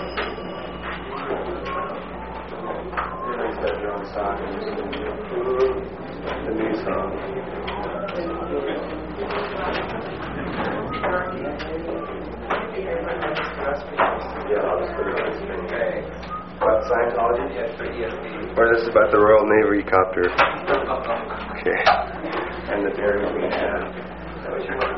The new song. Yeah, I'll just put it on the screen. Okay. About Scientology? Yes, for ESP. Or this is about the Royal Navy copter. Okay. And the Dairy Queen ad. That was your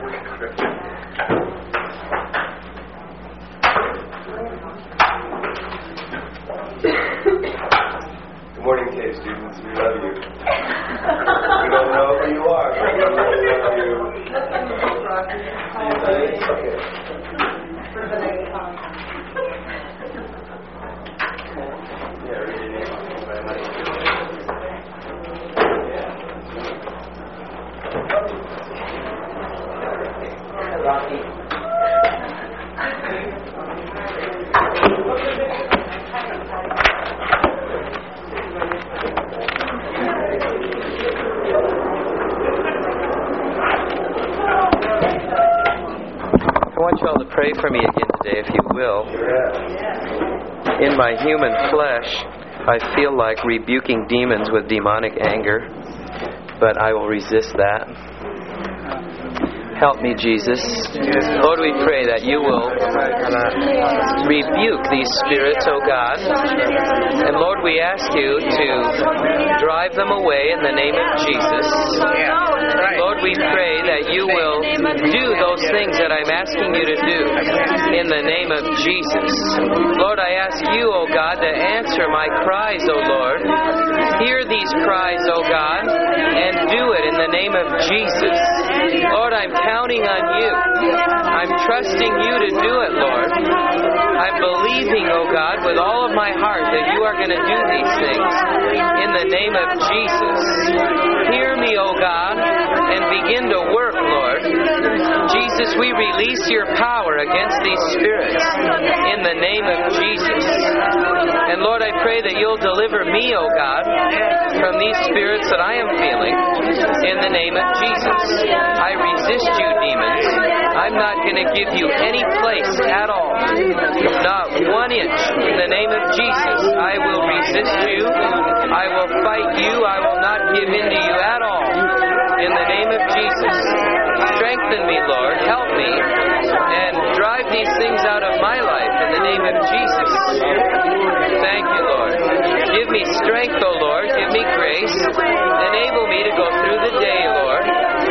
Good morning, Cave students. We love you. We don't know who you are, but we love you. Okay. I want you all to pray for me again today, if you will. In my human flesh, I feel like rebuking demons with demonic anger, but I will resist that. Help me, Jesus. Lord, we pray that you will rebuke these spirits, O God. And Lord, we ask you to drive them away in the name of Jesus. Lord, we pray that you will do those things that I'm asking you to do in the name of Jesus. Lord, I ask you, O God, to answer my cries, O Lord. Hear these cries, O God, and do it in the name of Jesus. Lord, I'm counting on you. I'm trusting you to do it, Lord. I'm believing, oh God, with all of my heart that you are going to do these things in the name of Jesus. Hear me, oh God, and begin to work, Lord. Jesus, we release your power against these spirits in the name of Jesus. And Lord, I pray that you'll deliver me, oh God, from these spirits that I am feeling in the name of Jesus. I resist you, demons. I'm not going to give you any place at all. Not 1 inch. In the name of Jesus, I will resist you. I will fight you. I will not give in to you at all. In the name of Jesus. Strengthen me, Lord. Help me. And drive these things out of my life in the name of Jesus. Thank you, Lord. Give me strength, O Lord. Give me grace. Enable me to go through the day, Lord.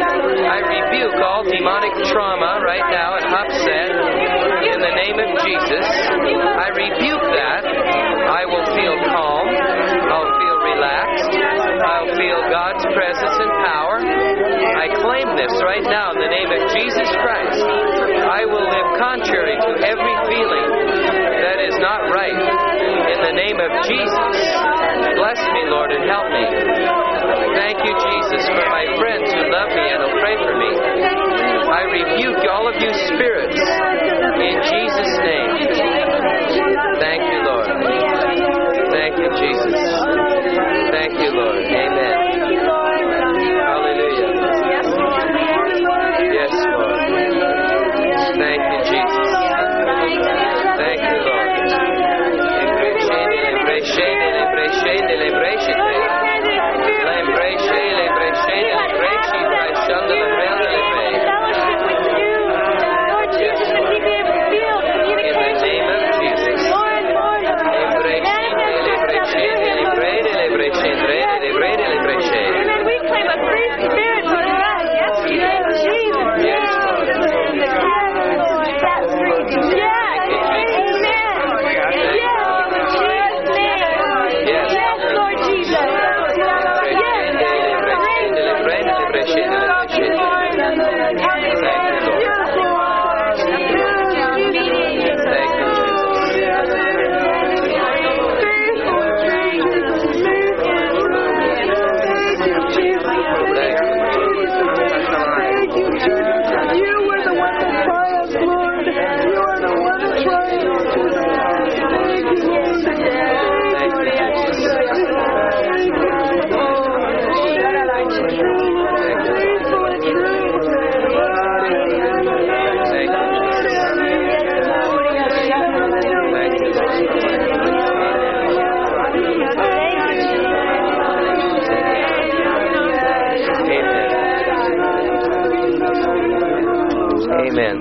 I rebuke all demonic trauma right now at Upset in the name of Jesus. I rebuke that. I will feel calm. I'll feel relaxed. I'll feel God's presence and power. I claim this right now in the name of Jesus Christ. I will live contrary to every feeling that is not right in the name of Jesus. Bless me, Lord, and help me. Thank you, Jesus, for my friends who love me and will pray for me. I rebuke all of you spirits in Jesus' name. Thank you, Lord. Thank you, Jesus. Thank you, Lord. Amen. Hallelujah. Yes, Lord. Thank you, Jesus. Thank you, Lord. Yes, Lord.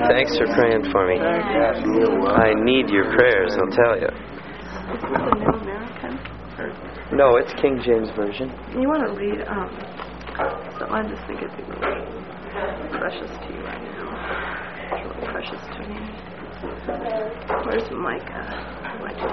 Thanks for praying for me. I need your prayers, I'll tell you. Is this the New American? No, it's King James Version. You want to read, so I just think it'd be really precious to you right now. It's really precious to me. Where's Micah? Micah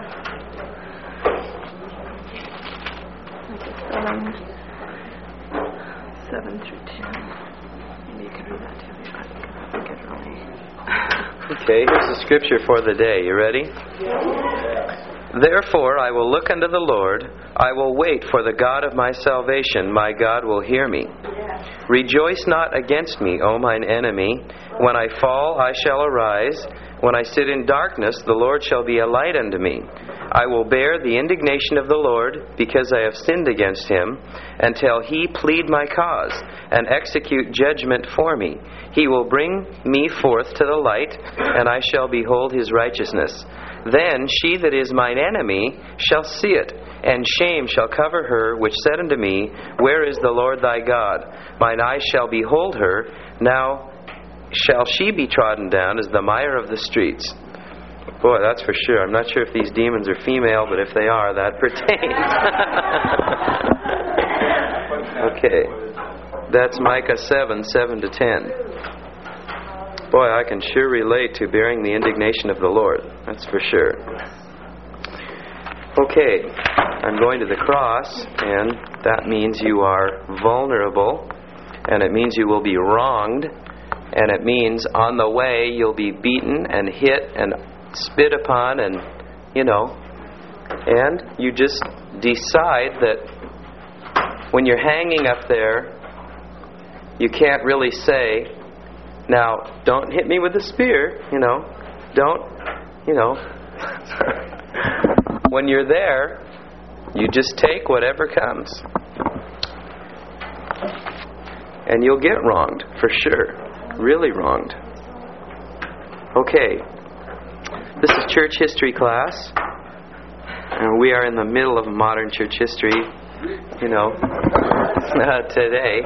7 through 10. Maybe you can read that to me. I think it really... Okay, here's the scripture for the day. You ready? Therefore I will look unto the Lord. I will wait for the God of my salvation. My God will hear me. Rejoice not against me, O mine enemy. When I fall, I shall arise. When I sit in darkness, the Lord shall be a light unto me. I will bear the indignation of the Lord, because I have sinned against Him, until He plead my cause, and execute judgment for me. He will bring me forth to the light, and I shall behold His righteousness. Then she that is mine enemy shall see it, and shame shall cover her which said unto me, Where is the Lord thy God? Mine eyes shall behold her. Now shall she be trodden down as the mire of the streets. Boy, that's for sure. I'm not sure if these demons are female, but if they are, that pertains. Okay. That's Micah 7 to 10. Boy, I can sure relate to bearing the indignation of the Lord. That's for sure. Okay. I'm going to the cross, and that means you are vulnerable, and it means you will be wronged, and it means on the way you'll be beaten and hit and spit upon, and and you just decide that when you're hanging up there, you can't really say, now, don't hit me with a spear, don't. When you're there, you just take whatever comes. And you'll get wronged, for sure. Really wronged. Okay. This is church history class. And we are in the middle of modern church history, today.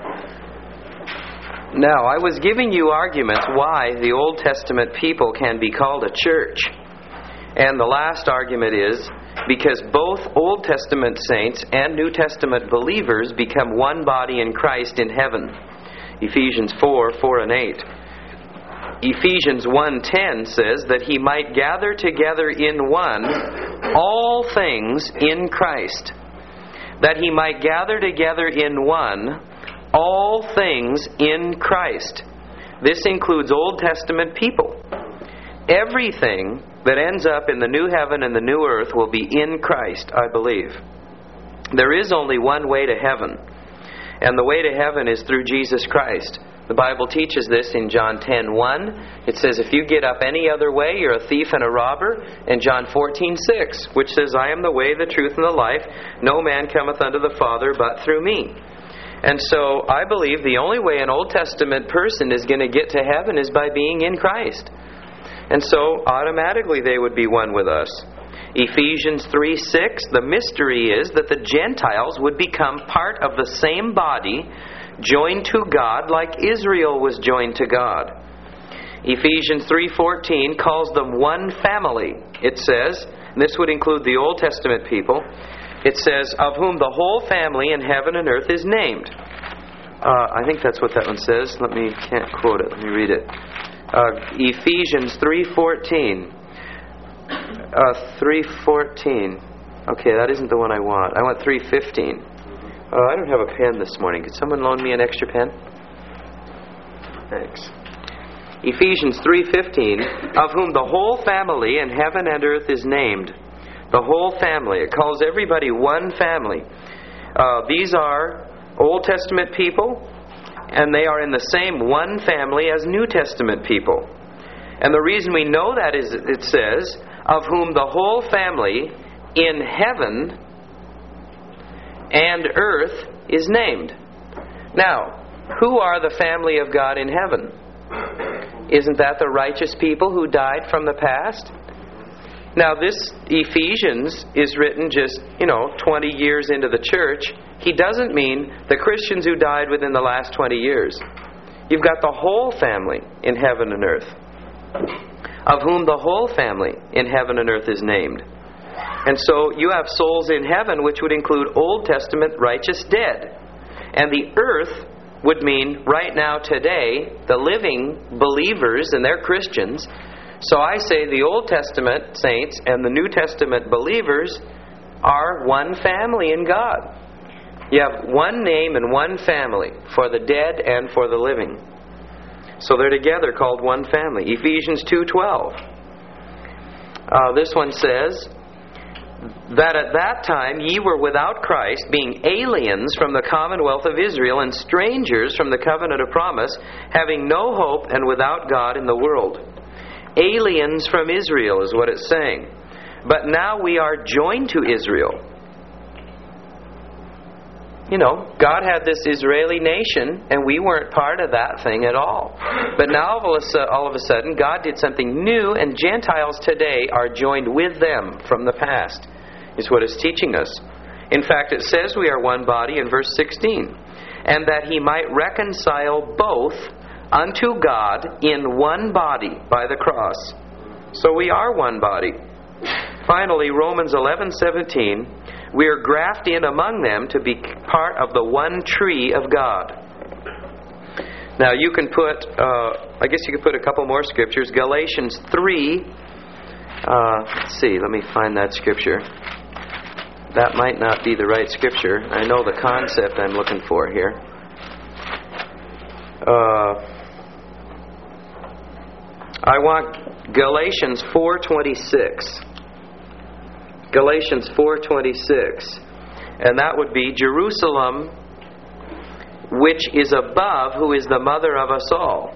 Now, I was giving you arguments why the Old Testament people can be called a church. And the last argument is because both Old Testament saints and New Testament believers become one body in Christ in heaven. Ephesians 4 and 8. Ephesians 1:10 says that He might gather together in one all things in Christ. That He might gather together in one all things in Christ. This includes Old Testament people. Everything that ends up in the new heaven and the new earth will be in Christ, I believe. There is only one way to heaven, and the way to heaven is through Jesus Christ. The Bible teaches this in John 10:1. It says, if you get up any other way, you're a thief and a robber. And John 14:6, which says, I am the way, the truth, and the life. No man cometh unto the Father but through me. And so I believe the only way an Old Testament person is going to get to heaven is by being in Christ. And so automatically they would be one with us. Ephesians 3:6, the mystery is that the Gentiles would become part of the same body, joined to God like Israel was joined to God. Ephesians 3:14 calls them one family. It says, and this would include the Old Testament people, it says, of whom the whole family in heaven and earth is named. I think that's what that one says. Can't quote it. Let me read it. Ephesians 3:14. 3:14. Okay, that isn't the one I want. I want 3:15. I don't have a pen this morning. Could someone loan me an extra pen? Thanks. Ephesians 3:15, of whom the whole family in heaven and earth is named. The whole family. It calls everybody one family. These are Old Testament people, and they are in the same one family as New Testament people. And the reason we know that is it says, of whom the whole family in heaven and earth is named. Now, who are the family of God in heaven? Isn't that the righteous people who died from the past? Now, this Ephesians is written just, 20 years into the church. He doesn't mean the Christians who died within the last 20 years. You've got the whole family in heaven and earth, of whom the whole family in heaven and earth is named. And so you have souls in heaven, which would include Old Testament righteous dead. And the earth would mean right now, today, the living believers, and they're Christians. So I say the Old Testament saints and the New Testament believers are one family in God. You have one name and one family for the dead and for the living. So they're together called one family. Ephesians 2:12. This one says, that at that time ye were without Christ, being aliens from the commonwealth of Israel, and strangers from the covenant of promise, having no hope and without God in the world. Aliens from Israel is what it's saying. But now we are joined to Israel. You know, God had this Israeli nation, and we weren't part of that thing at all. But now all of a sudden, God did something new, and Gentiles today are joined with them from the past, is what it's teaching us. In fact, it says we are one body in verse 16. And that He might reconcile both unto God in one body by the cross. So we are one body. Finally, Romans 11:17, we are grafted in among them to be part of the one tree of God. Now you can put, I guess you could put a couple more scriptures. Galatians 3, let's see, let me find that scripture. That might not be the right scripture. I know the concept I'm looking for here. I want Galatians 4:26. Galatians 4:26. And that would be Jerusalem, which is above, who is the mother of us all.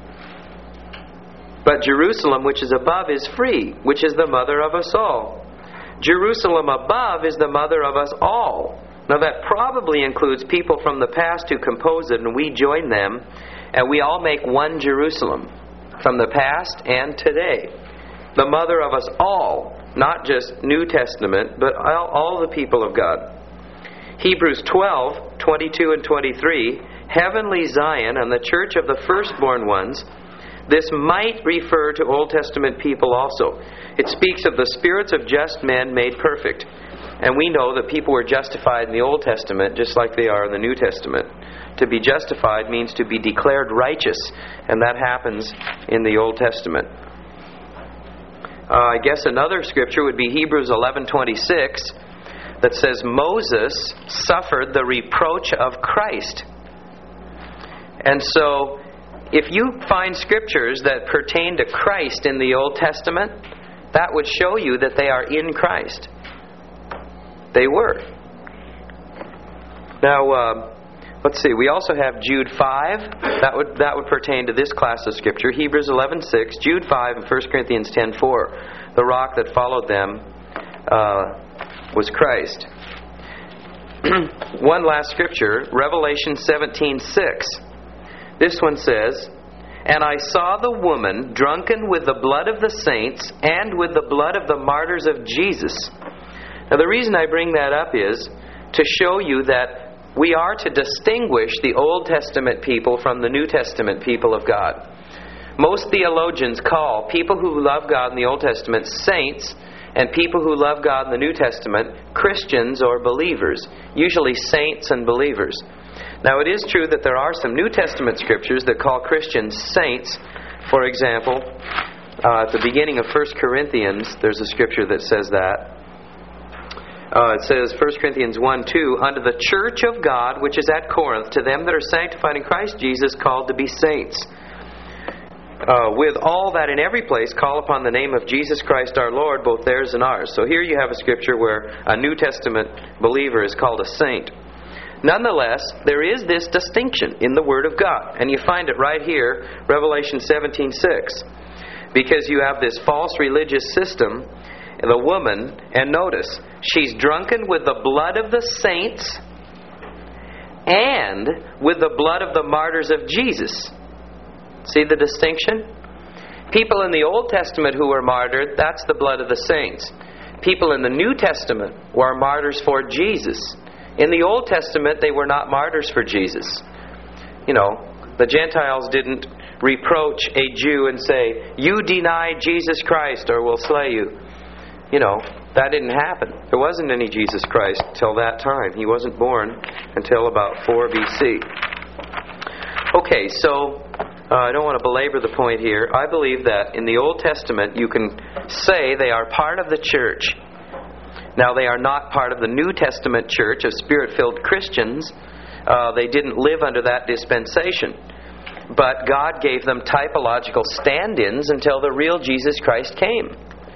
But Jerusalem, which is above, is free, which is the mother of us all. Jerusalem above is the mother of us all. Now that probably includes people from the past who compose it, and we join them, and we all make one Jerusalem from the past and today. The mother of us all, not just New Testament, but all the people of God. Hebrews 12:22 and 23, heavenly Zion and the church of the firstborn ones. This might refer to Old Testament people also. It speaks of the spirits of just men made perfect. And we know that people were justified in the Old Testament just like they are in the New Testament. To be justified means to be declared righteous, and that happens in the Old Testament. I guess another scripture would be Hebrews 11:26 that says Moses suffered the reproach of Christ. And so if you find scriptures that pertain to Christ in the Old Testament, that would show you that they are in Christ. They were. Now, let's see. We also have Jude 5. That would pertain to this class of scripture. Hebrews 11:6, Jude 5, and 1 Corinthians 10:4. The rock that followed them was Christ. One last scripture, Revelation 17:6. This one says, and I saw the woman drunken with the blood of the saints and with the blood of the martyrs of Jesus. Now the reason I bring that up is to show you that we are to distinguish the Old Testament people from the New Testament people of God. Most theologians call people who love God in the Old Testament saints, and people who love God in the New Testament Christians or believers. Usually saints and believers. Now it is true that there are some New Testament scriptures that call Christians saints. For example, at the beginning of 1 Corinthians, there's a scripture that says that. It says, 1 Corinthians 1:2, unto the church of God which is at Corinth, to them that are sanctified in Christ Jesus, called to be saints. With all that in every place call upon the name of Jesus Christ our Lord, both theirs and ours. So here you have a scripture where a New Testament believer is called a saint. Nonetheless, there is this distinction in the Word of God. And you find it right here, Revelation 17:6. Because you have this false religious system, the woman, and notice, she's drunken with the blood of the saints and with the blood of the martyrs of Jesus. See the distinction? People in the Old Testament who were martyred, that's the blood of the saints. People in the New Testament were martyrs for Jesus. In the Old Testament, they were not martyrs for Jesus. You know, The Gentiles didn't reproach a Jew and say, "You deny Jesus Christ or we'll slay you." That didn't happen. There wasn't any Jesus Christ till that time. He wasn't born until about 4 BC. Okay, so I don't want to belabor the point here. I believe that in the Old Testament you can say they are part of the church. Now, they are not part of the New Testament church of Spirit-filled Christians. They didn't live under that dispensation. But God gave them typological stand-ins until the real Jesus Christ came.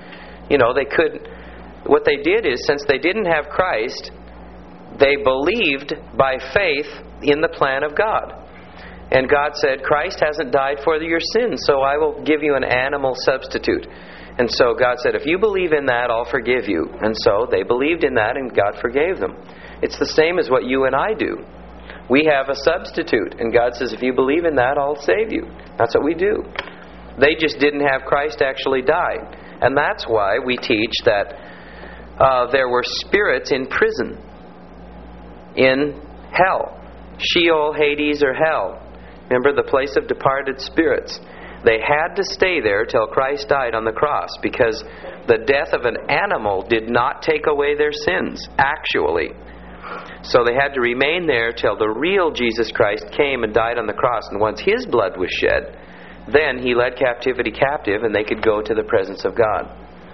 What they did is, since they didn't have Christ, they believed by faith in the plan of God. And God said, "Christ hasn't died for your sins, so I will give you an animal substitute." And so God said, "If you believe in that, I'll forgive you." And so they believed in that, and God forgave them. It's the same as what you and I do. We have a substitute, and God says, "If you believe in that, I'll save you." That's what we do. They just didn't have Christ actually die. And that's why we teach that there were spirits in prison, in hell. Sheol, Hades, or hell. Remember, the place of departed spirits. They had to stay there till Christ died on the cross, because the death of an animal did not take away their sins, actually. So they had to remain there till the real Jesus Christ came and died on the cross. And once His blood was shed, then He led captivity captive, and they could go to the presence of God.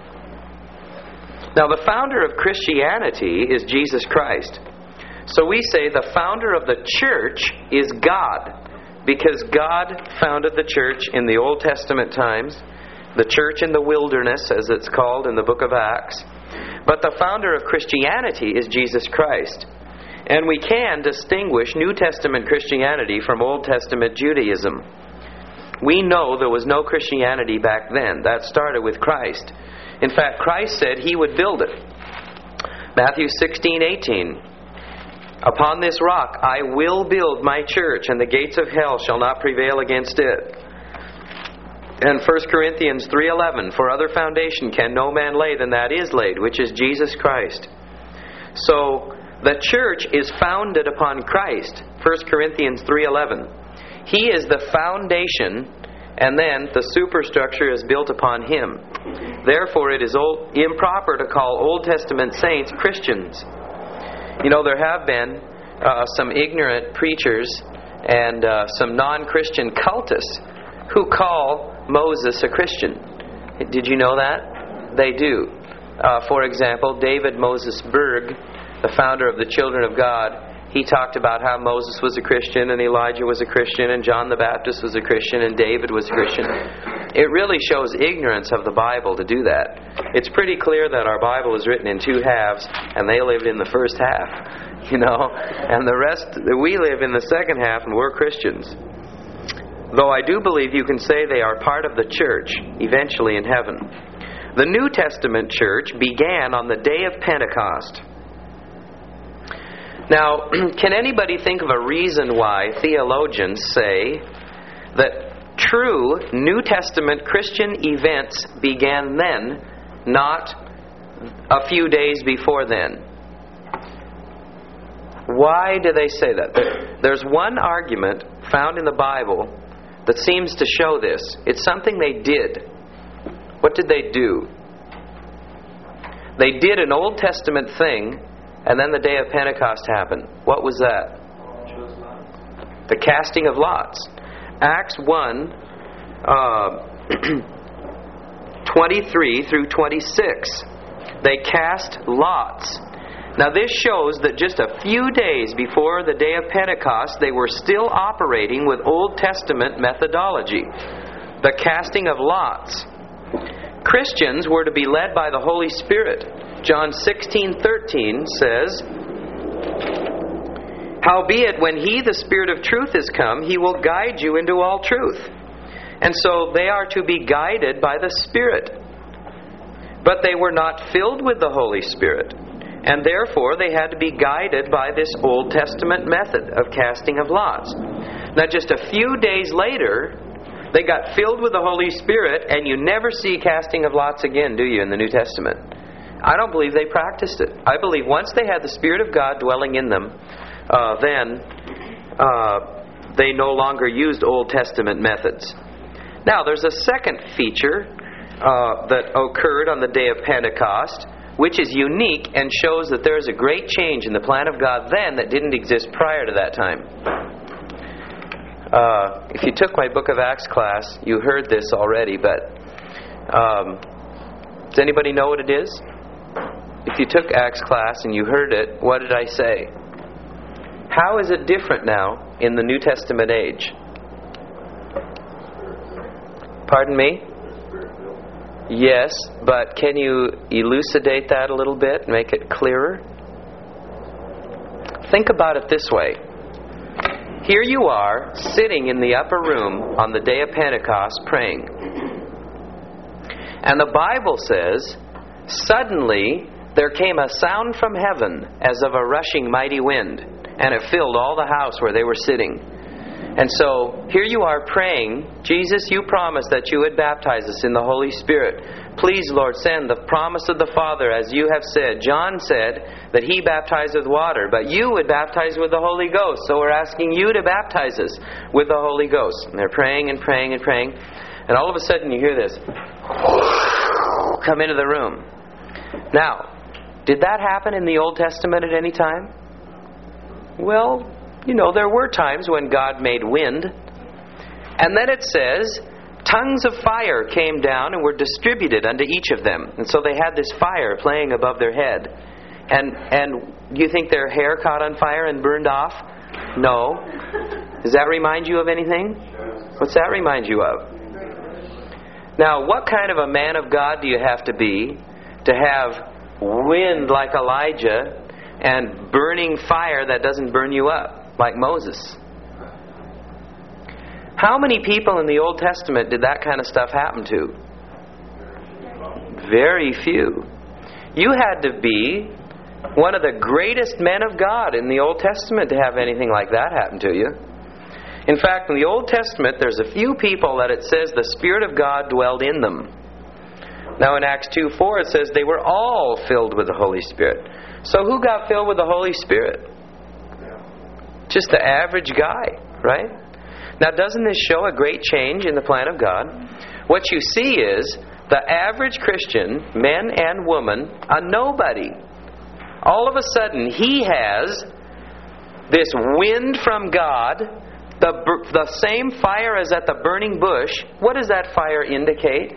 Now, the founder of Christianity is Jesus Christ. So we say the founder of the church is God, because God founded the church in the Old Testament times, the church in the wilderness, as it's called in the book of Acts. But the founder of Christianity is Jesus Christ. And we can distinguish New Testament Christianity from Old Testament Judaism. We know there was no Christianity back then. That started with Christ. In fact, Christ said He would build it. Matthew 16:18. "Upon this rock I will build my church, and the gates of hell shall not prevail against it." And 1 Corinthians 3:11. "For other foundation can no man lay than that is laid, which is Jesus Christ." So the church is founded upon Christ. 1 Corinthians 3:11. He is the foundation, and then the superstructure is built upon Him. Therefore, it is improper to call Old Testament saints Christians. There have been some ignorant preachers and some non-Christian cultists who call Moses a Christian. Did you know that? They do. For example, David Moses Berg, the founder of the Children of God, he talked about how Moses was a Christian, and Elijah was a Christian, and John the Baptist was a Christian, and David was a Christian. It really shows ignorance of the Bible to do that. It's pretty clear that our Bible is written in two halves, and they lived in the first half, and the rest, we live in the second half, and we're Christians. Though I do believe you can say they are part of the church, eventually in heaven. The New Testament church began on the day of Pentecost. Now, can anybody think of a reason why theologians say that true New Testament Christian events began then, not a few days before then? Why do they say that? There's one argument found in the Bible that seems to show this. It's something they did. What did they do? They did an Old Testament thing, and then the day of Pentecost happened. What was that? The casting of lots. Acts 1, 23 through 26. They cast lots. Now this shows that just a few days before the day of Pentecost, they were still operating with Old Testament methodology. The casting of lots. Christians were to be led by the Holy Spirit. John 16:13 says, "Howbeit, when He, the Spirit of truth, is come, He will guide you into all truth." And so they are to be guided by the Spirit. But they were not filled with the Holy Spirit. And therefore they had to be guided by this Old Testament method of casting of lots. Now just a few days later, they got filled with the Holy Spirit, and you never see casting of lots again, do you, in the New Testament? I don't believe they practiced it. I believe once they had the Spirit of God dwelling in them, then they no longer used Old Testament methods. Now, there's a second feature that occurred on the day of Pentecost, which is unique and shows that there is a great change in the plan of God then that didn't exist prior to that time. If you took my Book of Acts class, you heard this already, but does anybody know what it is? If you took Acts class and you heard it, what did I say? How is it different now in the New Testament age? Pardon me? Yes, but can you elucidate that a little bit, make it clearer? Think about it this way. Here you are, sitting in the upper room on the day of Pentecost praying. And the Bible says, suddenly there came a sound from heaven as of a rushing mighty wind, and it filled all the house where they were sitting. And so, here you are praying, Jesus, you promised that you would baptize us in the Holy Spirit. Please, Lord, send the promise of the Father as you have said. John said that he baptized with water, but you would baptize with the Holy Ghost. So we're asking you to baptize us with the Holy Ghost. And they're praying and praying and praying. And all of a sudden you hear this come into the room. Now, did that happen in the Old Testament at any time? Well, you know, there were times when God made wind. And then it says, tongues of fire came down and were distributed unto each of them. And so they had this fire playing above their head. And you think their hair caught on fire and burned off? No. Does that remind you of anything? What's that remind you of? Now, what kind of a man of God do you have to be to have wind like Elijah and burning fire that doesn't burn you up? Like Moses. How many people in the Old Testament did that kind of stuff happen to? Very few. You had to be one of the greatest men of God in the Old Testament to have anything like that happen to you. In fact, in the Old Testament, there's a few people that it says the Spirit of God dwelled in them. Now in Acts 2:4 it says they were all filled with the Holy Spirit. So who got filled with the Holy Spirit? Just the average guy, right? Now, doesn't this show a great change in the plan of God? What you see is the average Christian, man and woman, a nobody. All of a sudden, he has this wind from God, the same fire as at the burning bush. What does that fire indicate?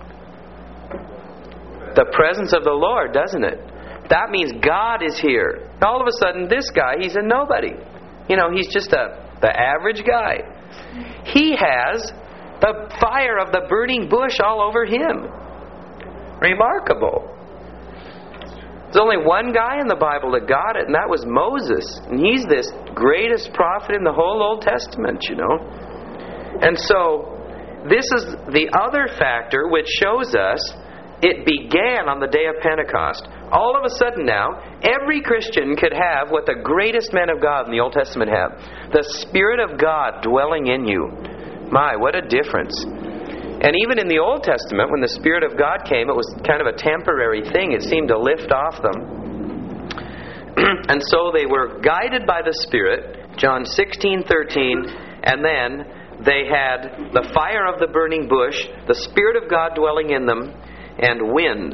The presence of the Lord, doesn't it? That means God is here. All of a sudden, this guy, he's a nobody. You know, he's just the average guy. He has the fire of the burning bush all over him. Remarkable. There's only one guy in the Bible that got it, and that was Moses. And he's this greatest prophet in the whole Old Testament, you know. And so, this is the other factor which shows us it began on the day of Pentecost. All of a sudden now, every Christian could have what the greatest men of God in the Old Testament have. The Spirit of God dwelling in you. My, what a difference. And even in the Old Testament, when the Spirit of God came, it was kind of a temporary thing. It seemed to lift off them. And so they were guided by the Spirit, John 16:13, and then they had the fire of the burning bush, the Spirit of God dwelling in them, and wind.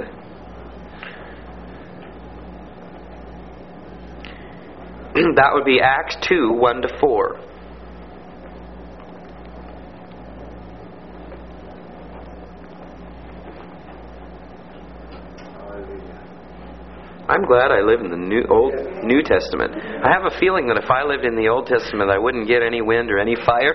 That would be Acts 2:1-4. I'm glad I live in the New Testament. I have a feeling that if I lived in the Old Testament, I wouldn't get any wind or any fire.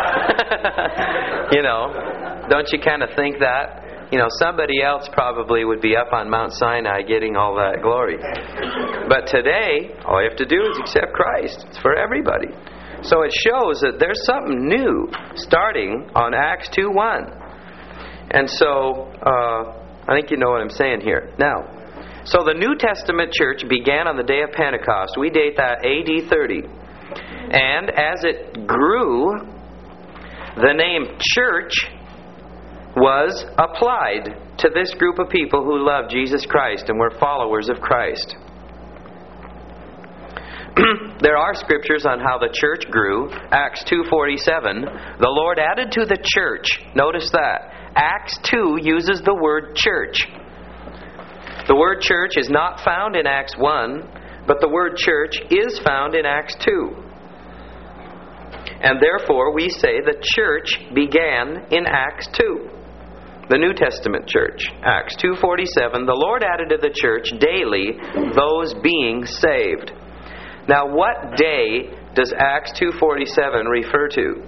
You know, don't you kind of think that? You know, somebody else probably would be up on Mount Sinai getting all that glory. But today, all you have to do is accept Christ. It's for everybody. So it shows that there's something new starting on Acts 2:1. And so, I think you know what I'm saying here. Now, so the New Testament church began on the day of Pentecost. We date that AD 30. And as it grew, the name church was applied to this group of people who loved Jesus Christ and were followers of Christ. There are scriptures on how the church grew. Acts 2:47. The Lord added to the church. Notice that. Acts 2 uses the word church. The word church is not found in Acts 1, but the word church is found in Acts 2. And therefore we say the church began in Acts 2. The New Testament church. Acts 2:47. The Lord added to the church daily those being saved. Now what day does Acts 2:47 refer to?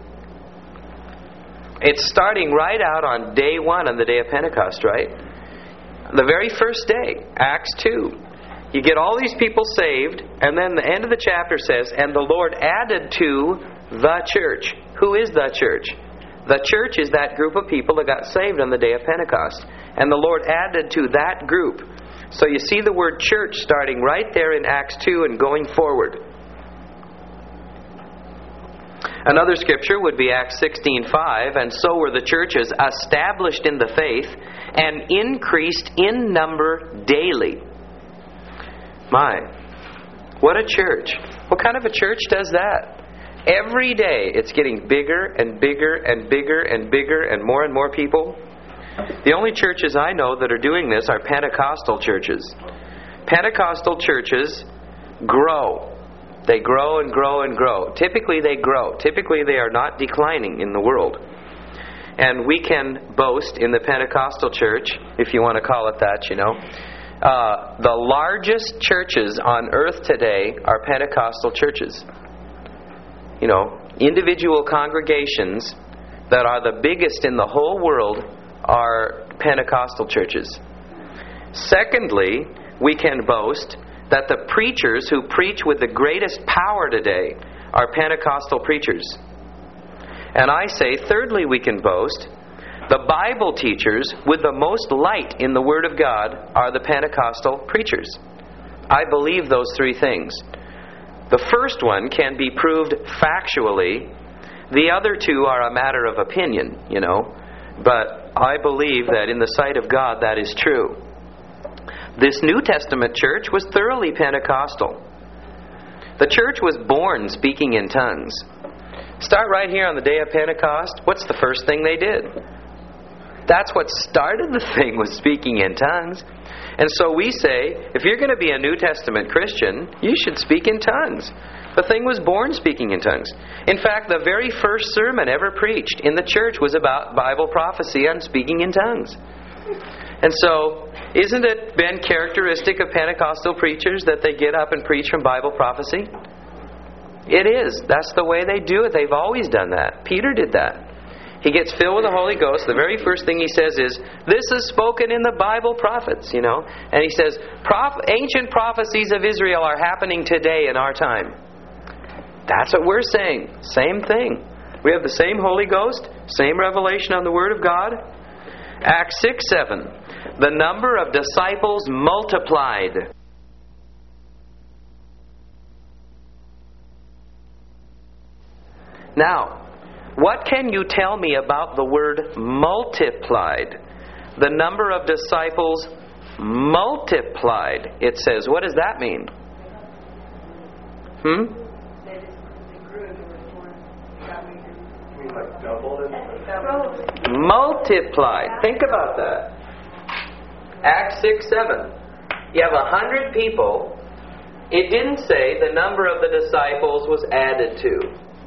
It's starting right out on day 1 on the day of Pentecost, right? The very first day, Acts 2. You get all these people saved, and then the end of the chapter says, and the Lord added to the church. Who is the church? The church is that group of people that got saved on the day of Pentecost. And the Lord added to that group. So you see the word church starting right there in Acts 2 and going forward. Another scripture would be Acts 16:5. And so were the churches established in the faith and increased in number daily. My, what a church. What kind of a church does that? Every day it's getting bigger and bigger and bigger and bigger and more people. The only churches I know that are doing this are Pentecostal churches. Pentecostal churches grow. They grow and grow and grow. Typically they grow. Typically they are not declining in the world. And we can boast in the Pentecostal church, if you want to call it that, you know. The largest churches on earth today are Pentecostal churches. You know, individual congregations that are the biggest in the whole world are Pentecostal churches. Secondly, we can boast that the preachers who preach with the greatest power today are Pentecostal preachers. And I say, thirdly, we can boast the Bible teachers with the most light in the Word of God are the Pentecostal preachers. I believe those three things. The first one can be proved factually. The other two are a matter of opinion, you know. But I believe that in the sight of God that is true. This New Testament church was thoroughly Pentecostal. The church was born speaking in tongues. Start right here on the day of Pentecost. What's the first thing they did? That's what started the thing, was speaking in tongues. And so we say, if you're going to be a New Testament Christian, you should speak in tongues. The thing was born speaking in tongues. In fact, the very first sermon ever preached in the church was about Bible prophecy and speaking in tongues. And so, isn't it been characteristic of Pentecostal preachers that they get up and preach from Bible prophecy? It is. That's the way they do it. They've always done that. Peter did that. He gets filled with the Holy Ghost. The very first thing he says is, this is spoken in the Bible prophets, you know. And he says, ancient prophecies of Israel are happening today in our time. That's what we're saying. Same thing. We have the same Holy Ghost, same revelation on the Word of God. Acts 6:7. The number of disciples multiplied. Now, what can you tell me about the word multiplied? The number of disciples multiplied, it says. What does that mean? Multiplied. Think about that. Acts 6:7. You have 100 people. It didn't say the number of the disciples was added to.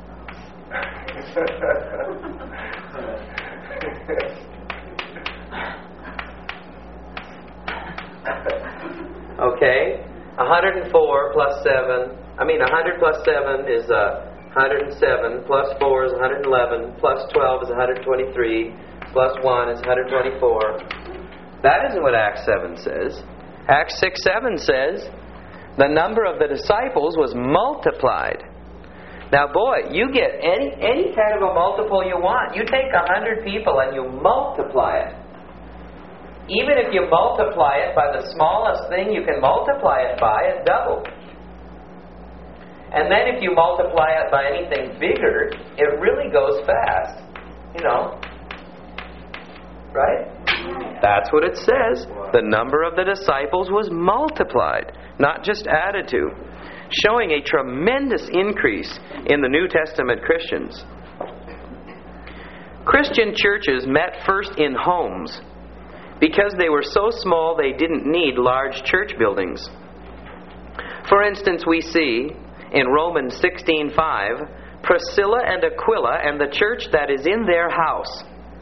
Okay, 104 plus 7. 100 plus 7 is 107. Plus 4 is 111. Plus 12 is 123. Plus 1 is 124. That isn't what Acts 7 says. Acts 6:7 says the number of the disciples was multiplied. Now, boy, you get any kind of a multiple you want. You take 100 people and you multiply it. Even if you multiply it by the smallest thing you can multiply it by, it doubles. And then if you multiply it by anything bigger, it really goes fast. You know. Right? That's what it says. The number of the disciples was multiplied, not just added to. showing a tremendous increase in the New Testament Christians. Christian churches met first in homes because they were so small they didn't need large church buildings. For instance, we see in Romans 16:5, Priscilla and Aquila and the church that is in their house.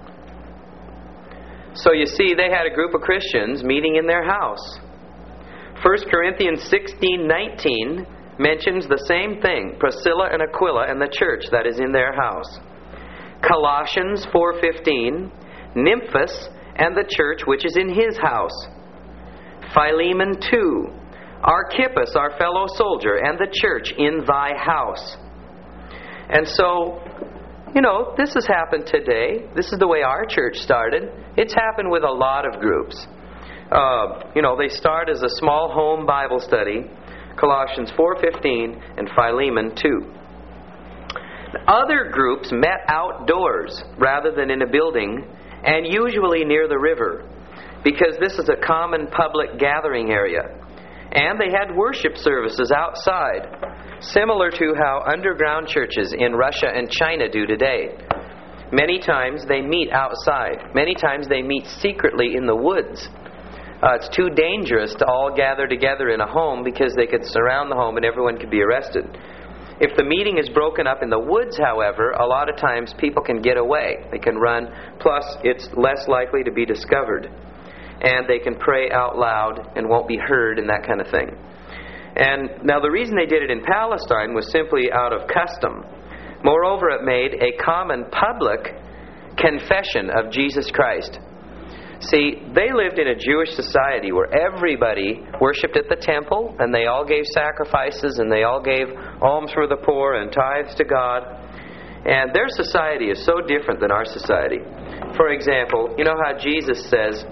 So you see, they had a group of Christians meeting in their house. 1 Corinthians 16:19 mentions the same thing, Priscilla and Aquila and the church that is in their house. Colossians 4:15, Nymphas and the church which is in his house. Philemon 2, Archippus, our fellow soldier, and the church in thy house. And so, this has happened today. This is the way our church started. It's happened with a lot of groups. They start as a small home Bible study, Colossians 4:15 and Philemon 2. Other groups met outdoors rather than in a building, and usually near the river, because this is a common public gathering area. And they had worship services outside, similar to how underground churches in Russia and China do today. Many times they meet outside. Many times they meet secretly in the woods. It's too dangerous to all gather together in a home because they could surround the home and everyone could be arrested. If the meeting is broken up in the woods, however, a lot of times people can get away. They can run. Plus, it's less likely to be discovered. And they can pray out loud and won't be heard and that kind of thing. And now the reason they did it in Palestine was simply out of custom. Moreover, it made a common public confession of Jesus Christ. See, they lived in a Jewish society where everybody worshipped at the temple, and they all gave sacrifices, and they all gave alms for the poor and tithes to God. And their society is so different than our society. For example, you know how Jesus says,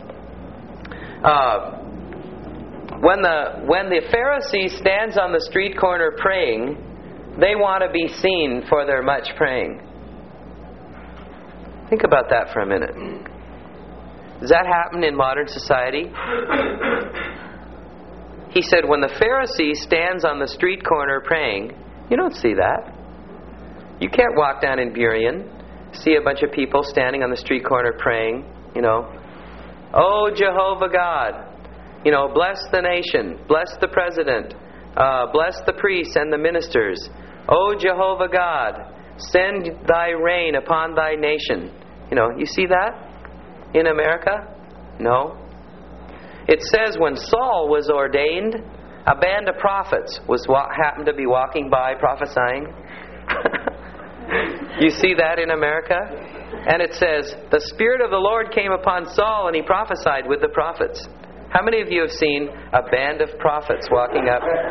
when the Pharisee stands on the street corner praying, they want to be seen for their much praying. Think about that for a minute. Does that happen in modern society? He said, when the Pharisee stands on the street corner praying, you don't see that. You can't walk down in Burien, see a bunch of people standing on the street corner praying, Oh, Jehovah God, bless the nation, bless the president, bless the priests and the ministers. Oh, Jehovah God, send thy rain upon thy nation. You see that in America? No. It says when Saul was ordained, a band of prophets happened to be walking by prophesying. You see that in America? And it says, the Spirit of the Lord came upon Saul and he prophesied with the prophets. How many of you have seen a band of prophets walking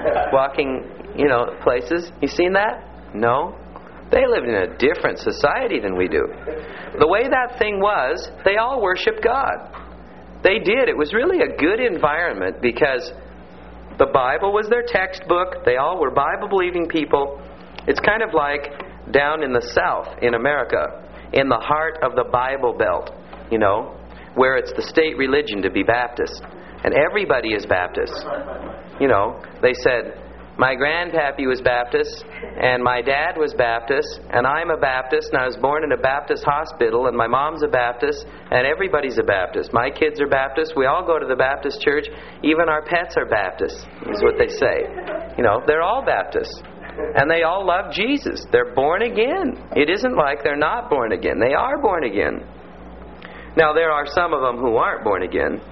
places? You seen that? No? They lived in a different society than we do. The way that thing was, they all worshiped God. They did. It was really a good environment because the Bible was their textbook. They all were Bible-believing people. It's kind of like down in the South in America, in the heart of the Bible Belt, where it's the state religion to be Baptist. And everybody is Baptist. They said, my grandpappy was Baptist, and my dad was Baptist, and I'm a Baptist, and I was born in a Baptist hospital, and my mom's a Baptist, and everybody's a Baptist. My kids are Baptist. We all go to the Baptist church. Even our pets are Baptists, is what they say. They're all Baptists. And they all love Jesus. They're born again. It isn't like they're not born again. They are born again. Now, there are some of them who aren't born again.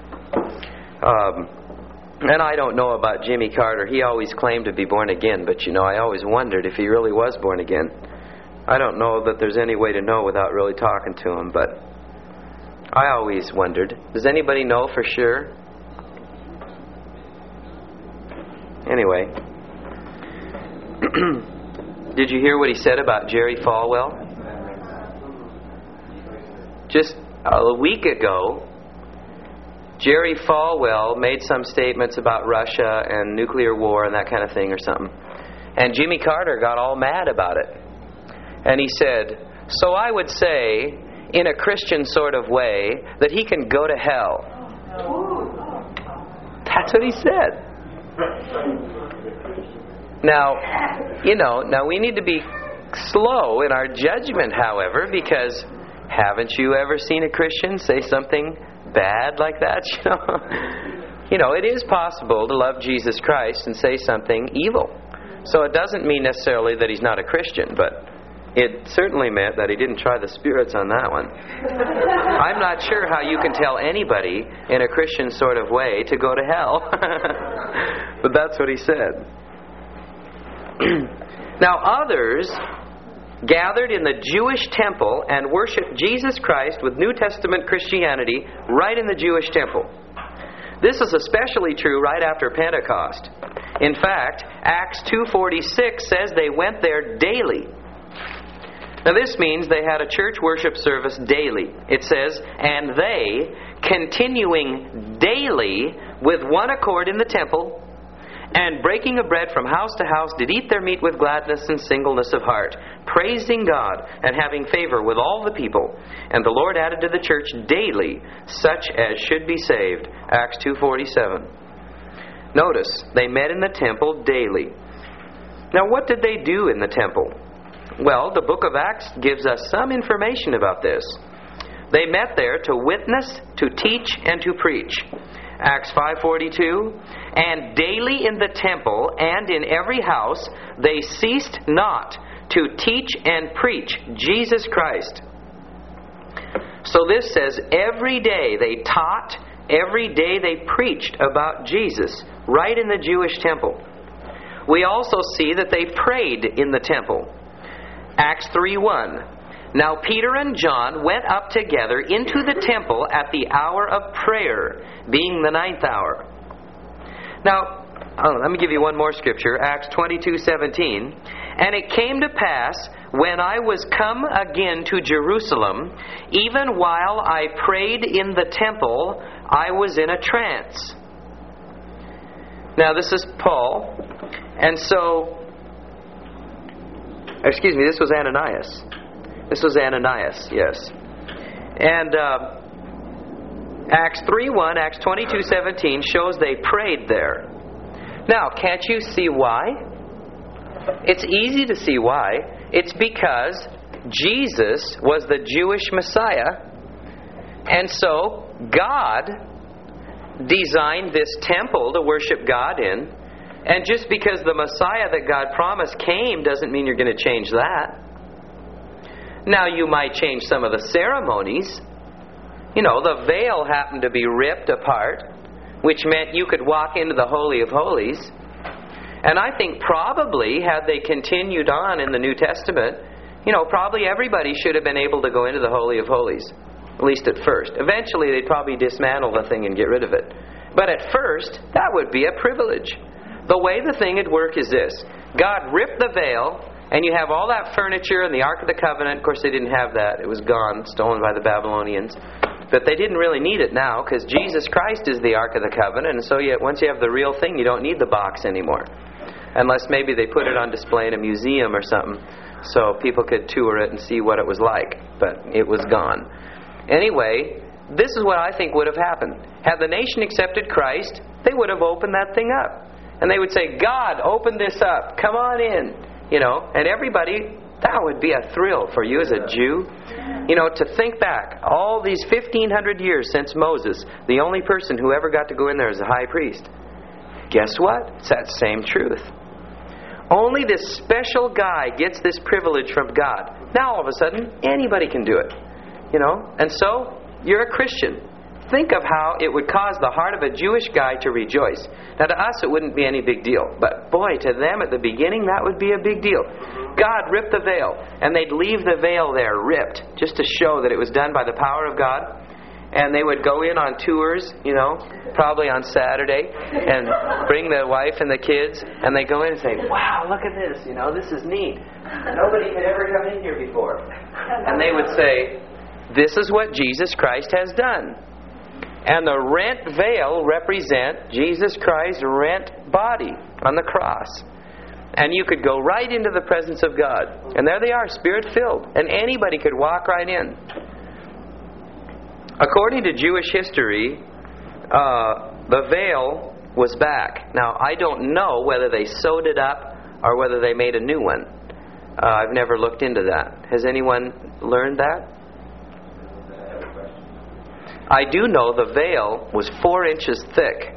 And I don't know about Jimmy Carter. He always claimed to be born again, but I always wondered if he really was born again. I don't know that there's any way to know without really talking to him, but I always wondered. Does anybody know for sure? Anyway, did you hear what he said about Jerry Falwell? Just a week ago, Jerry Falwell made some statements about Russia and nuclear war and that kind of thing or something. And Jimmy Carter got all mad about it. And he said, so I would say, in a Christian sort of way, that he can go to hell. That's what he said. Now we need to be slow in our judgment, however, because haven't you ever seen a Christian say something bad like that? It is possible to love Jesus Christ and say something evil. So it doesn't mean necessarily that he's not a Christian, but it certainly meant that he didn't try the spirits on that one. I'm not sure how you can tell anybody in a Christian sort of way to go to hell. But that's what he said. Now others gathered in the Jewish temple and worshiped Jesus Christ with New Testament Christianity right in the Jewish temple. This is especially true right after Pentecost. In fact, Acts 2:46 says they went there daily. Now this means they had a church worship service daily. It says, and they, continuing daily with one accord in the temple, and breaking of bread from house to house, did eat their meat with gladness and singleness of heart, praising God and having favor with all the people. And the Lord added to the church daily such as should be saved. Acts 2:47. Notice, they met in the temple daily. Now what did they do in the temple? Well, the book of Acts gives us some information about this. They met there to witness, to teach, and to preach. Acts 5:42, and daily in the temple and in every house they ceased not to teach and preach Jesus Christ. So this says every day they taught, every day they preached about Jesus right in the Jewish temple. We also see that they prayed in the temple. Acts 3:1. Now Peter and John went up together into the temple at the hour of prayer, being the 9th hour. Now, let me give you one more scripture, Acts 22:17. And it came to pass, when I was come again to Jerusalem, even while I prayed in the temple, I was in a trance. Now this is Paul, and so, this was Ananias. This was Ananias, yes. And Acts 3:1, Acts 22:17 shows they prayed there. Now, can't you see why? It's easy to see why. It's because Jesus was the Jewish Messiah, and so God designed this temple to worship God in. And just because the Messiah that God promised came doesn't mean you're going to change that. Now, you might change some of the ceremonies. The veil happened to be ripped apart, which meant you could walk into the Holy of Holies. And I think probably, had they continued on in the New Testament, probably everybody should have been able to go into the Holy of Holies, at least at first. Eventually, they'd probably dismantle the thing and get rid of it. But at first, that would be a privilege. The way the thing would work is this. God ripped the veil, and you have all that furniture and the Ark of the Covenant. Of course, they didn't have that. It was gone, stolen by the Babylonians. But they didn't really need it now, because Jesus Christ is the Ark of the Covenant. And so once you have the real thing, you don't need the box anymore. Unless maybe they put it on display in a museum or something, so people could tour it and see what it was like. But it was gone. Anyway, this is what I think would have happened. Had the nation accepted Christ, they would have opened that thing up. And they would say, God, open this up. Come on in. And everybody, that would be a thrill for you as a Jew. To think back, all these 1,500 years since Moses, the only person who ever got to go in there is the high priest. Guess what? It's that same truth. Only this special guy gets this privilege from God. Now all of a sudden, anybody can do it. And so, you're a Christian. Think of how it would cause the heart of a Jewish guy to rejoice. Now to us it wouldn't be any big deal. But boy, to them at the beginning that would be a big deal. God ripped the veil. And they'd leave the veil there ripped, just to show that it was done by the power of God. And they would go in on tours, probably on Saturday, and bring the wife and the kids. And they go in and say, wow, look at this. This is neat. Nobody had ever come in here before. And they would say, this is what Jesus Christ has done. And the rent veil represent Jesus Christ's rent body on the cross. And you could go right into the presence of God. And there they are, Spirit-filled. And anybody could walk right in. According to Jewish history, the veil was back. Now, I don't know whether they sewed it up or whether they made a new one. I've never looked into that. Has anyone learned that? I do know the veil was 4 inches thick.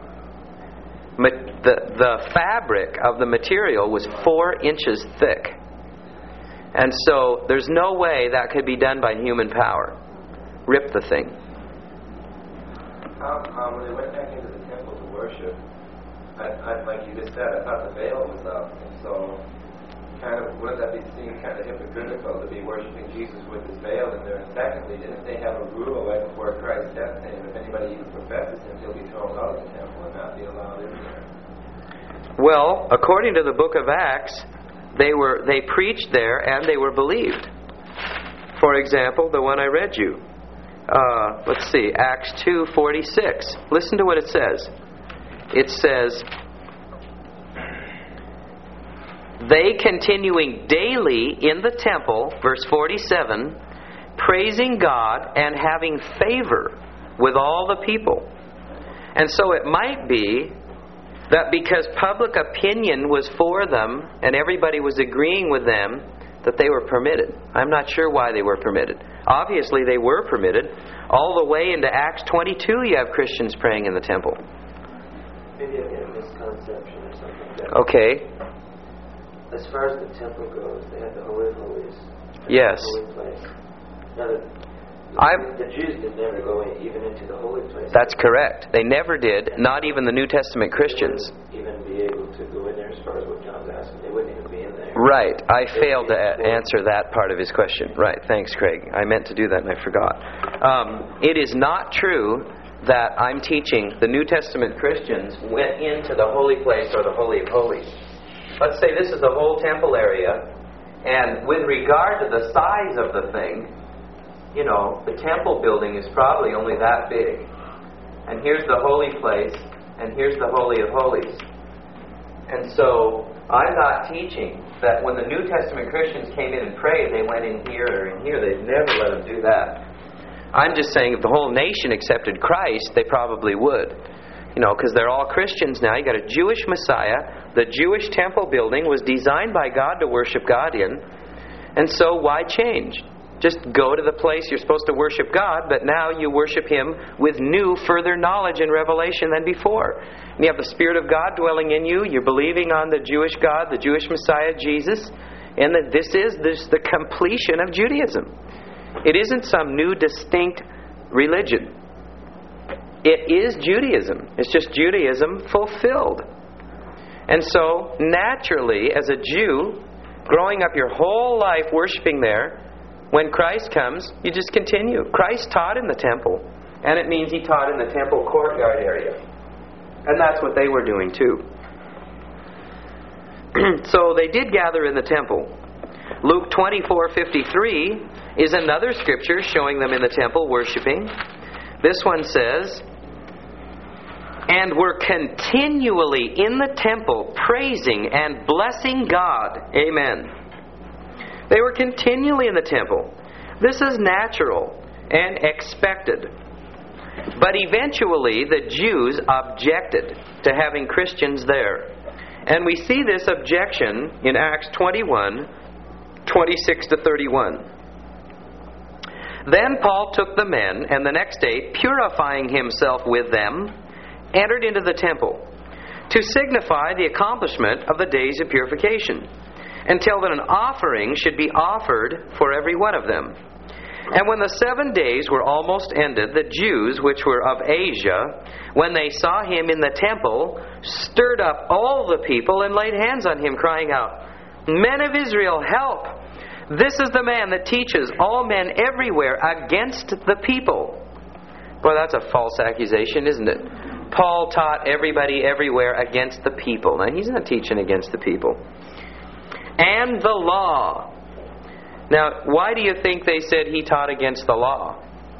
The fabric of the material was 4 inches thick. And so there's no way that could be done by human power. Rip the thing. When they went back into the temple to worship, I like you just said, I thought the veil was up. And so, kind of, wouldn't that be seen kind of hypocritical to be worshiping Jesus with his veil in there? And secondly, didn't they have a rule right before Christ's death saying if anybody even professes him, he'll be thrown out of the temple and not be allowed in there? Well, according to the book of Acts, they preached there and they were believed. For example, the one I read you. Let's see, Acts 2:46. Listen to what it says. It says, they continuing daily in the temple, verse 47, praising God and having favor with all the people. And so it might be that because public opinion was for them and everybody was agreeing with them, that they were permitted. I'm not sure why they were permitted. Obviously they were permitted. All the way into Acts 22 you have Christians praying in the temple. Maybe I get a misconception or something like that. Okay. As far as the temple goes, they had the Holy of Holies. Yes. The holy place. Now, the Jews did never go even into the holy place. That's correct. They never did. Not even the New Testament Christians. They wouldn't even be able to go in there as far as what John's asking. They wouldn't even be in there. Right. I failed to answer that part of his question. Right. Thanks, Craig. I meant to do that and I forgot. It is not true that I'm teaching the New Testament Christians went into the holy place or the Holy of Holies. Let's say this is the whole temple area, and with regard to the size of the thing, you know, the temple building is probably only that big. And here's the holy place, and here's the Holy of Holies. And so, I'm not teaching that when the New Testament Christians came in and prayed, they went in here or in here. They'd never let them do that. I'm just saying if the whole nation accepted Christ, they probably would. You know, because they're all Christians now. You got a Jewish Messiah. The Jewish temple building was designed by God to worship God in. And so why change? Just go to the place you're supposed to worship God, but now you worship Him with new, further knowledge and revelation than before. And you have the Spirit of God dwelling in you. You're believing on the Jewish God, the Jewish Messiah, Jesus. And that this is the completion of Judaism. It isn't some new, distinct religion. It is Judaism. It's just Judaism fulfilled. And so, naturally, as a Jew, growing up your whole life worshiping there, when Christ comes, you just continue. Christ taught in the temple. And it means He taught in the temple courtyard area. And that's what they were doing too. So they did gather in the temple. Luke 24:53 is another scripture showing them in the temple worshiping. This one says, and were continually in the temple praising and blessing God. Amen. They were continually in the temple. This is natural and expected. But eventually the Jews objected to having Christians there. And we see this objection in Acts 21:26-31. Then Paul took the men, and the next day, purifying himself with them, entered into the temple, to signify the accomplishment of the days of purification, until that an offering should be offered for every one of them. And when the 7 days were almost ended, the Jews, which were of Asia, when they saw him in the temple, stirred up all the people and laid hands on him, crying out, Men of Israel, help! This is the man that teaches all men everywhere against the people. Boy, that's a false accusation, isn't it? Paul taught everybody everywhere against the people. Now, he's not teaching against the people. And the law. Now, why do you think they said he taught against the law?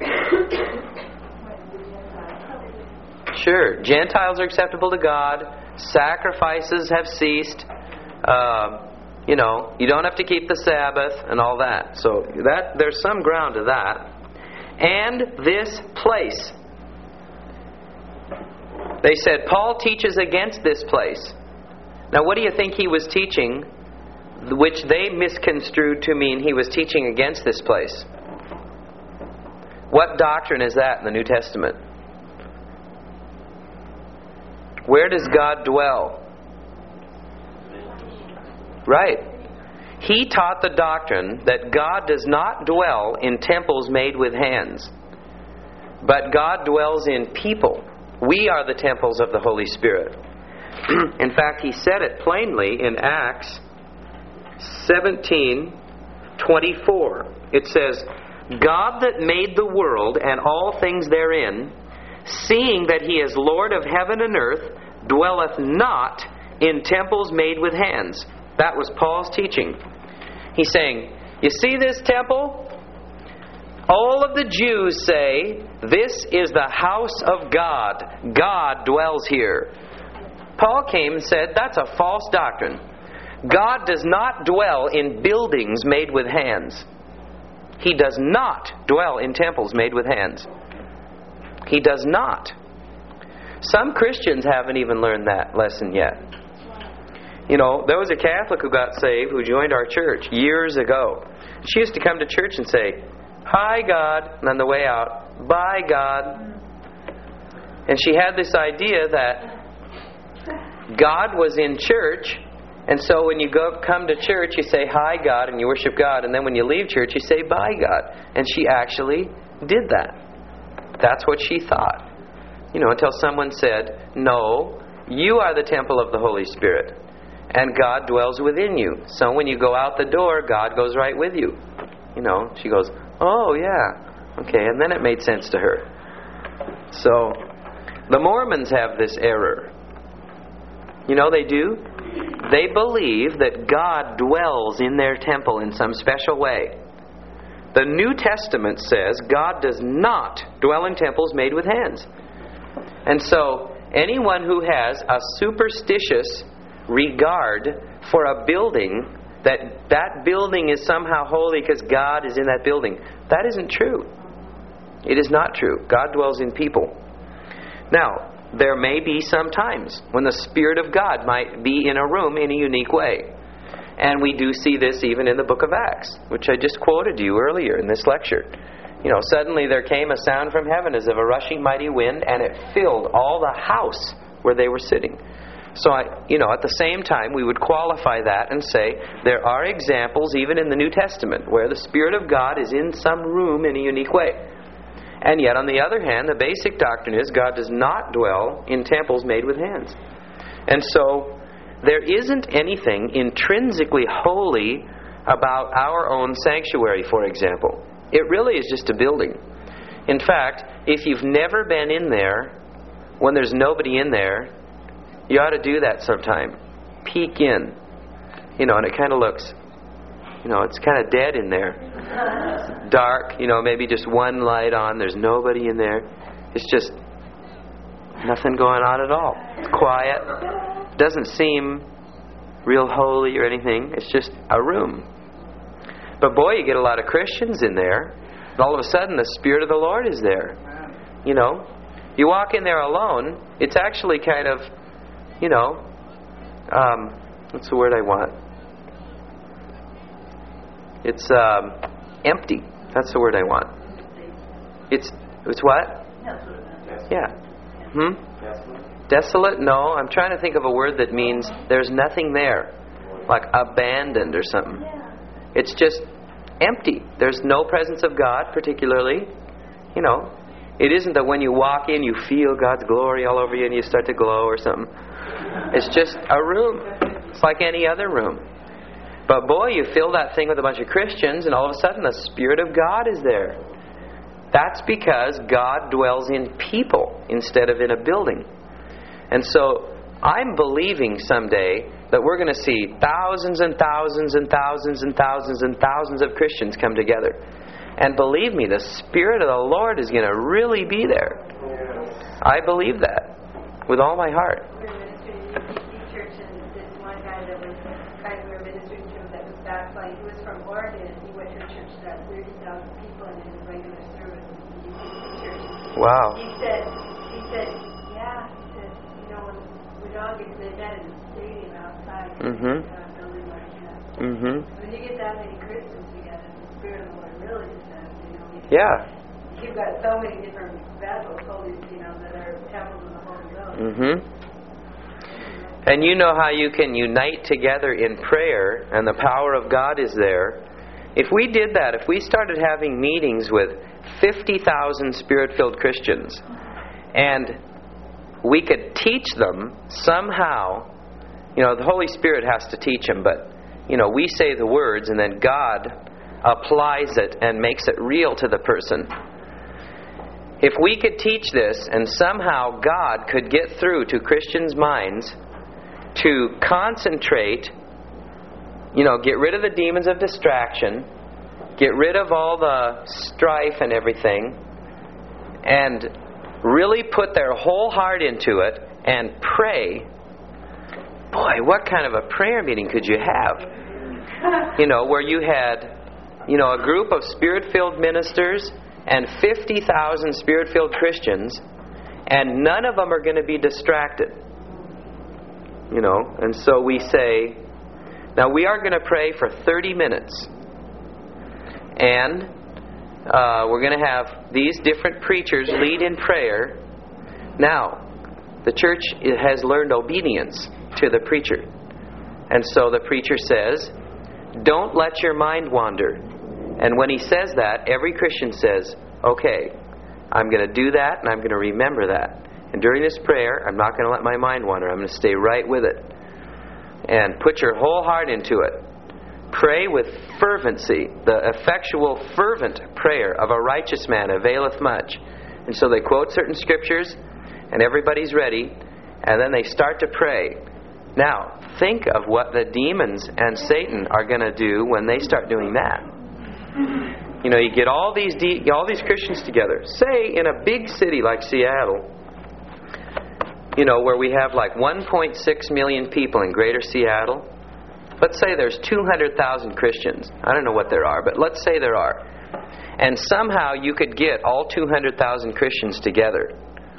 Sure, Gentiles are acceptable to God. Sacrifices have ceased. You don't have to keep the Sabbath and all that. So there's some ground to that. And this place. They said, Paul teaches against this place. Now, what do you think he was teaching, which they misconstrued to mean he was teaching against this place? What doctrine is that in the New Testament? Where does God dwell? Right. He taught the doctrine that God does not dwell in temples made with hands, but God dwells in people. We are the temples of the Holy Spirit. In fact, he said it plainly in Acts 17:24. It says, God that made the world and all things therein, seeing that he is Lord of heaven and earth, dwelleth not in temples made with hands. That was Paul's teaching. He's saying, you see this temple? All of the Jews say, this is the house of God. God dwells here. Paul came and said, that's a false doctrine. God does not dwell in buildings made with hands. He does not dwell in temples made with hands. He does not. Some Christians haven't even learned that lesson yet. You know, there was a Catholic who got saved who joined our church years ago. She used to come to church and say, hi, God, and on the way out, bye, God. And she had this idea that God was in church, and so when you come to church, you say, hi, God, and you worship God, and then when you leave church, you say, bye, God. And she actually did that. That's what she thought. You know, until someone said, no, you are the temple of the Holy Spirit, and God dwells within you. So when you go out the door, God goes right with you. You know, she goes, oh, yeah. Okay, and then it made sense to her. So, the Mormons have this error. You know they do? They believe that God dwells in their temple in some special way. The New Testament says God does not dwell in temples made with hands. And so, anyone who has a superstitious regard for a building, that building is somehow holy because God is in that building, that isn't true. It is not true. God dwells in people. Now, there may be some times when the Spirit of God might be in a room in a unique way. And we do see this even in the book of Acts, which I just quoted you earlier in this lecture. You know, suddenly there came a sound from heaven as of a rushing mighty wind, and it filled all the house where they were sitting. So, at the same time, we would qualify that and say there are examples even in the New Testament where the Spirit of God is in some room in a unique way. And yet, on the other hand, the basic doctrine is God does not dwell in temples made with hands. And so, there isn't anything intrinsically holy about our own sanctuary, for example. It really is just a building. In fact, if you've never been in there, when there's nobody in there, you ought to do that sometime. Peek in. And it kind of looks, it's kind of dead in there. It's dark, maybe just one light on. There's nobody in there. It's just nothing going on at all. It's quiet. Doesn't seem real holy or anything. It's just a room. But boy, you get a lot of Christians in there, and all of a sudden the Spirit of the Lord is there. You walk in there alone, it's actually kind of, what's the word I want? It's empty. That's the word I want. It's what? Yeah. Desolate? No, I'm trying to think of a word that means there's nothing there. Like abandoned or something. It's just empty. There's no presence of God particularly. It isn't that when you walk in you feel God's glory all over you and you start to glow or something. It's just a room. It's like any other room. But boy, you fill that thing with a bunch of Christians and all of a sudden the Spirit of God is there. That's because God dwells in people instead of in a building. And so I'm believing someday that we're going to see thousands and thousands and thousands and thousands and thousands of Christians come together. And believe me, the Spirit of the Lord is going to really be there. I believe that with all my heart. Backslide. He was from Oregon, and he went to a church that had 30,000 people in his regular service in the church. Wow. He said, when we strong because they met in the stadium outside. Mhm. Building like that. Mhm. When you get that many Christians together, the Spirit of the Lord really just says, because Yeah. you've got so many different vessels, that are temples of the Holy Ghost. Mhm. And you know how you can unite together in prayer, and the power of God is there. If we did that, if we started having meetings with 50,000 Spirit-filled Christians, and we could teach them somehow, the Holy Spirit has to teach them, but, we say the words, and then God applies it and makes it real to the person. If we could teach this, and somehow God could get through to Christians' minds to concentrate, get rid of the demons of distraction, get rid of all the strife and everything, and really put their whole heart into it and pray. Boy, what kind of a prayer meeting could you have? Where you had, a group of Spirit-filled ministers and 50,000 Spirit-filled Christians, and none of them are going to be distracted. And so we say, now we are going to pray for 30 minutes. And we're going to have these different preachers lead in prayer. Now, the church has learned obedience to the preacher. And so the preacher says, don't let your mind wander. And when he says that, every Christian says, okay, I'm going to do that and I'm going to remember that. And during this prayer, I'm not going to let my mind wander. I'm going to stay right with it. And put your whole heart into it. Pray with fervency. The effectual, fervent prayer of a righteous man availeth much. And so they quote certain scriptures, and everybody's ready, and then they start to pray. Now, think of what the demons and Satan are going to do when they start doing that. You get all these Christians together. Say in a big city like Seattle, where we have like 1.6 million people in Greater Seattle. Let's say there's 200,000 Christians. I don't know what there are, but let's say there are. And somehow you could get all 200,000 Christians together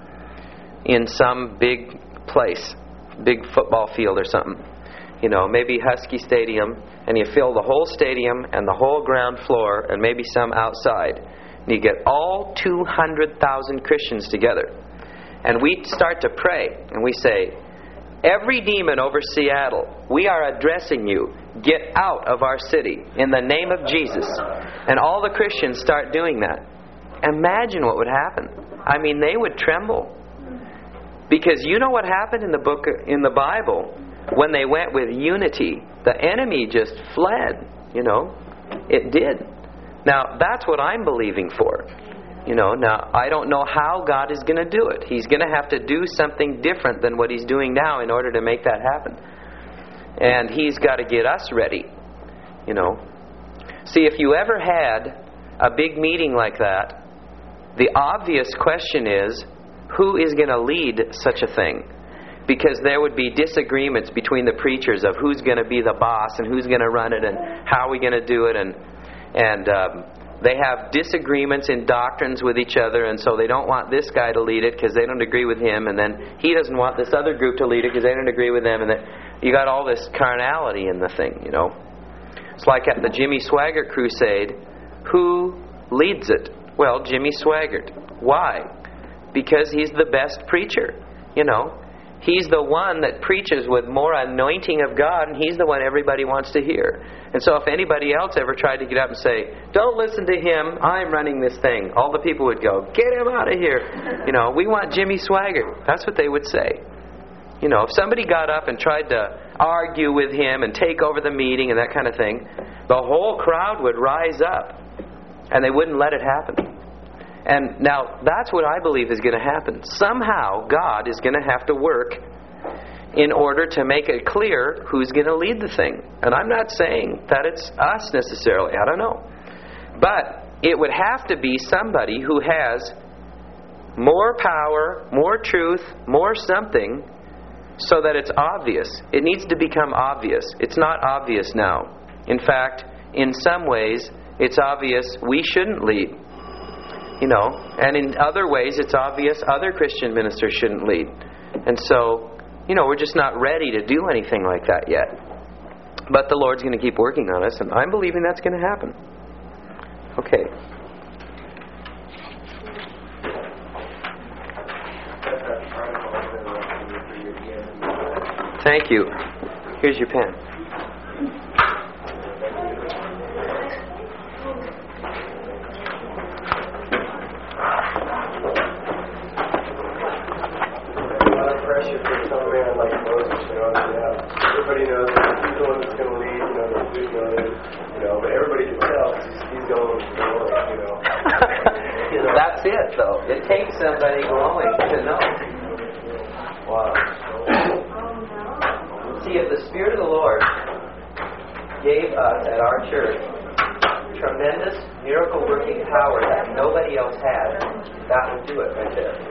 in some big place, big football field or something. Maybe Husky Stadium, and you fill the whole stadium and the whole ground floor and maybe some outside. And you get all 200,000 Christians together. And we start to pray, and we say, every demon over Seattle, we are addressing you. Get out of our city in the name of Jesus. And all the Christians start doing that. Imagine what would happen. They would tremble. Because you know what happened in the Bible when they went with unity? The enemy just fled, It did. Now, that's what I'm believing for. Now, I don't know how God is going to do it. He's going to have to do something different than what He's doing now in order to make that happen. And He's got to get us ready. See, if you ever had a big meeting like that, the obvious question is, who is going to lead such a thing? Because there would be disagreements between the preachers of who's going to be the boss and who's going to run it and how are we going to do it, and they have disagreements in doctrines with each other, and so they don't want this guy to lead it because they don't agree with him, and then he doesn't want this other group to lead it because they don't agree with them, and then you got all this carnality in the thing, It's like at the Jimmy Swaggart crusade. Who leads it? Well, Jimmy Swaggart. Why? Because he's the best preacher, He's the one that preaches with more anointing of God, and he's the one everybody wants to hear. And so if anybody else ever tried to get up and say, don't listen to him, I'm running this thing, all the people would go, get him out of here. We want Jimmy Swaggart. That's what they would say. If somebody got up and tried to argue with him and take over the meeting and that kind of thing, the whole crowd would rise up, and they wouldn't let it happen. And now, that's what I believe is going to happen. Somehow, God is going to have to work in order to make it clear who's going to lead the thing. And I'm not saying that it's us necessarily. I don't know. But it would have to be somebody who has more power, more truth, more something, so that it's obvious. It needs to become obvious. It's not obvious now. In fact, in some ways, it's obvious we shouldn't lead. And in other ways, it's obvious other Christian ministers shouldn't lead. And so, we're just not ready to do anything like that yet. But the Lord's going to keep working on us, and I'm believing that's going to happen. Okay. Thank you. Here's your pen. Pressure for some man like Moses, everybody knows that he's the one that's going to lead, but everybody can tell he's going, That's it, though. It takes somebody glowing to know. Wow. See, if the Spirit of the Lord gave us at our church tremendous miracle-working power that nobody else had, that would do it right there.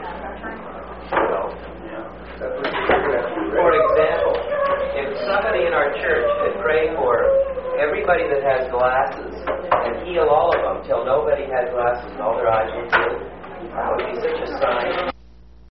For example, if somebody in our church could pray for everybody that has glasses and heal all of them till nobody has glasses and all their eyes would